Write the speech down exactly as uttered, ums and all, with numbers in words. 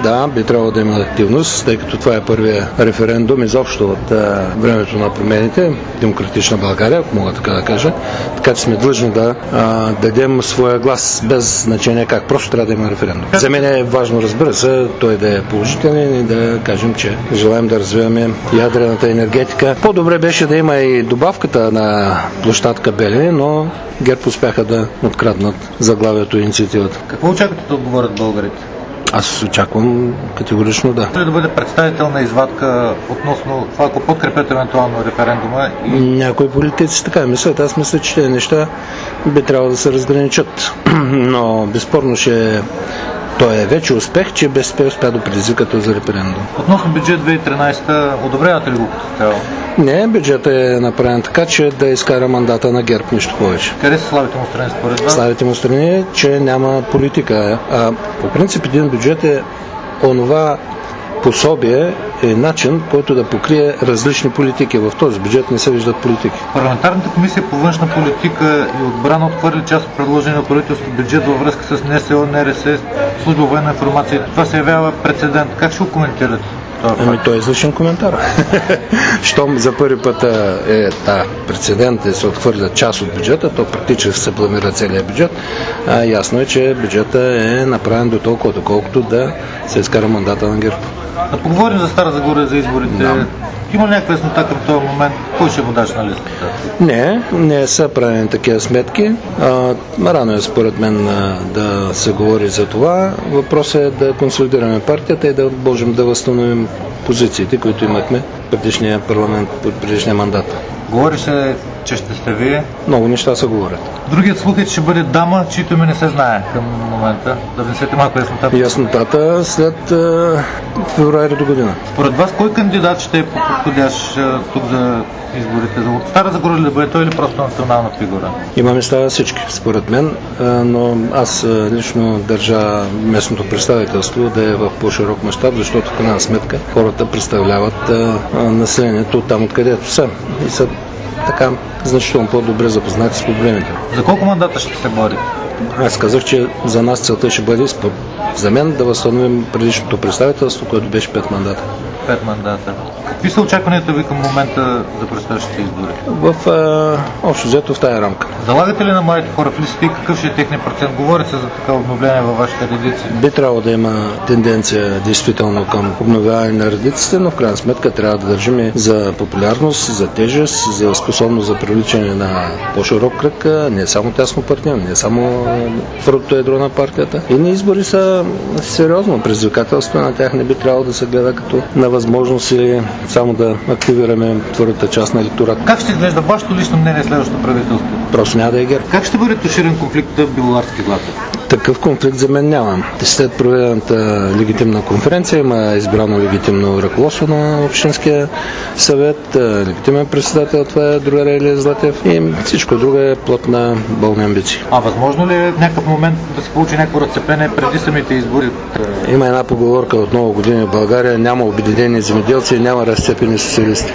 да, би трябвало да има активност, тъй като това е първия референдум изобщо от а, времето на промените, Демократична България, ако мога така да кажа. Така че сме длъжни да а, дадем своя глас, без значение как. Просто трябва да има референдум. За мен е важно, разбира се, той да е положителен и да кажем, че желаем да развиваме ядрената енергетика. По-добре беше да има и добавката на площадка Белене, но ГЕРБ успяха да откраднат заглавието и инициативата. Какво очаквате да отговорят българите? Аз очаквам категорично да. Може ли да бъде представителна извадка относно това, ако подкрепят евентуално референдума? И... Някои политици така мислят. Аз мисля, че тези неща би трябвало да се разграничат. Но безспорно ще той е вече успех, че БСП успя да предизвика този референдум. Относно бюджет две хиляди и тринадесета, одобрявате ли го като цяло? Не, бюджетът е направен така, че да изкара мандата на ГЕРБ, нищо повече. Къде са слабите му страни според вас? Слабите му страни е, че няма политика. А, по принцип един бюджет е онова пособие, е начин, който да покрие различни политики. В този бюджет не се виждат политики. Парламентарната комисия по външна политика и отбрана отхвърли част от предложения на правителството бюджет във връзка с НСО, НРС, служба военна информация. Това се явява прецедент. Как ще го коментирате? Ами той е излишен коментар. Щом за първи път е да, прецедент да се отхвърля част от бюджета, то практически се бламира целият бюджет. А, ясно е, че бюджета е направен до толкова, доколкото да се изкара мандата на ГЕРБ. Да поговорим за Стара Загора, за изборите. Да. Има ли някаква яснота към този момент? Кой ще водач на листата? Не, не са правени такива сметки. А, рано е според мен да се говори за това. Въпросът е да консолидираме партията и да можем да възстановим позициите, които имахме в предишния парламент, в предишния мандат. Говори се, че ще сте вие. Много неща се говорят. Другият слух е, че ще бъде дама, чието име не се знае към момента. Да внесете малко яснота. Яснотата след е, февруари до година. Според вас, кой кандидат ще е подходящ тук за изборите? За Стара Загора ли да бъде той или просто национална фигура? Има места всички, според мен, но аз лично държа местното представителство да е в по-широк мащаб, защото в крайна сметка хората представляват населението там, откъдето са. И са така значително по-добре запознати с проблемите. За колко мандата ще се борите? Аз казах, че за нас целта ще бъде за мен да възстановим предишното представителство, което беше пет мандата. Пет мандата. Какви са очакванията ви към момента за предстоящите избори? В а, общо взето в тая рамка. Залагате ли на младите хора в листите и какъв ще е техния процент? Говори се за така обновление във вашите редици? Би трябвало да има тенденция действително към обновяване на редиците, но в крайна сметка трябва да държим за популярност, за тежест, за способност за привличане на по-широк кръг, не само тясно партия, не само твърдото ядро на партията. И на избори са сериозно предизвикателство, на тях не би трябвало да се гледа като на възможност или само да активираме твърдата част на електората. Как ще изглежда вашето лично мнение следващото правителство? Просто няма да е ГЕРБ. Как ще бъде туширан конфликтът в Белоарски Златев? Такъв конфликт за мен нямам. След проведената легитимна конференция има избрано легитимно ръководство на Общинския съвет, легитимен председател, това е другаря Илия Златев и всичко друго е плод на болни амбиции. А възможно ли е в някакъв момент да се получи някакво разцепление преди самите избори? Има една поговорка от много години в България: няма обединени земеделци и няма разцепени социалисти.